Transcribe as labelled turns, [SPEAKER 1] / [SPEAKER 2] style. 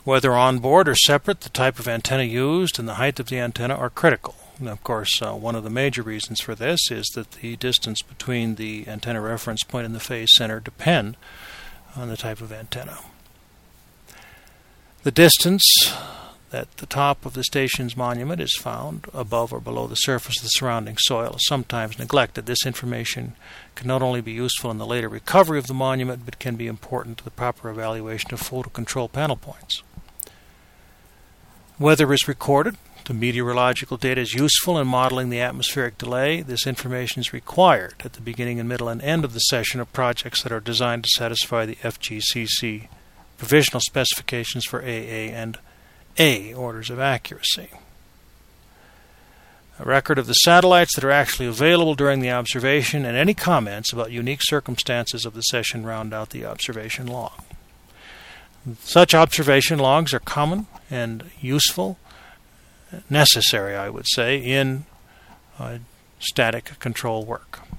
[SPEAKER 1] Whether on board or separate, the type of antenna used and the height of the antenna are critical. And of course, one of the major reasons for this is that the distance between the antenna reference point and the phase center depend on the type of antenna. The distance that the top of the station's monument is found above or below the surface of the surrounding soil is sometimes neglected. This information can not only be useful in the later recovery of the monument, but can be important to the proper evaluation of photo control panel points. Weather is recorded. The meteorological data is useful in modeling the atmospheric delay. This information is required at the beginning and middle and end of the session of projects that are designed to satisfy the FGCC provisional specifications for AA and A orders of accuracy. A record of the satellites that are actually available during the observation, and any comments about unique circumstances of the session round out the observation log. Such observation logs are common and useful, necessary, I would say, in static control work.